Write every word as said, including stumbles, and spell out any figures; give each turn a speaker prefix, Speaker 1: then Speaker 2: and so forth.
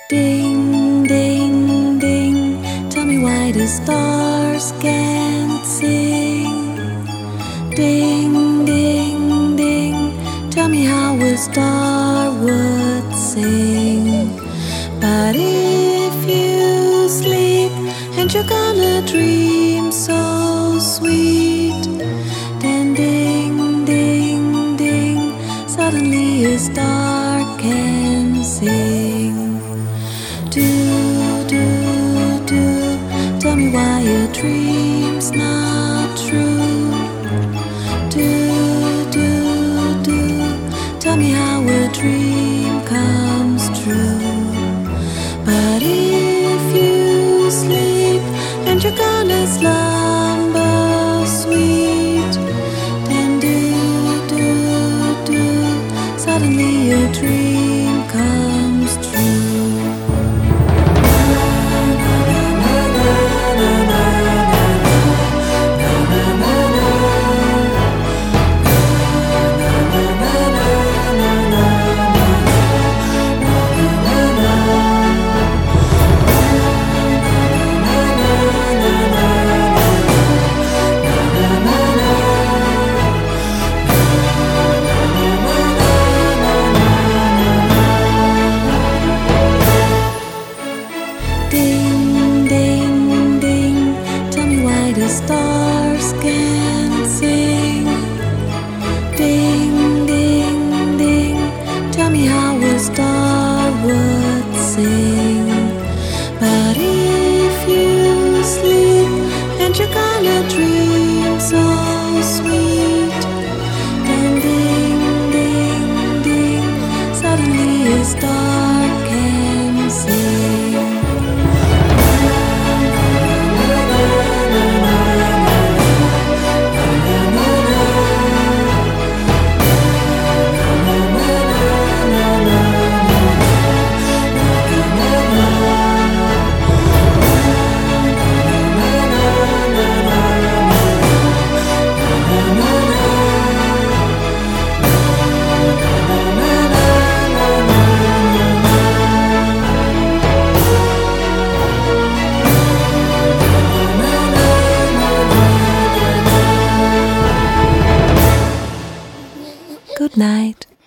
Speaker 1: Ding, ding, ding, tell me why the stars can't sing. Ding, ding, ding, tell me how a star would sing. But if you sleep and you're gonna dream so sweet, then ding, ding, ding, suddenly a star can sing. Do, do, do, tell me why a dream's not true. Do, do, do, tell me how a dream comes true. But if you sleep and you're gonna slumber sweet, then do, do, do, suddenly a dream comes true. Ding, ding, ding, tell me why the stars can't sing. Ding, ding, ding, tell me how a star would sing. But if you sleep and you're gonna dream so sweet, then ding, ding, ding, suddenly a star can sing. Good night.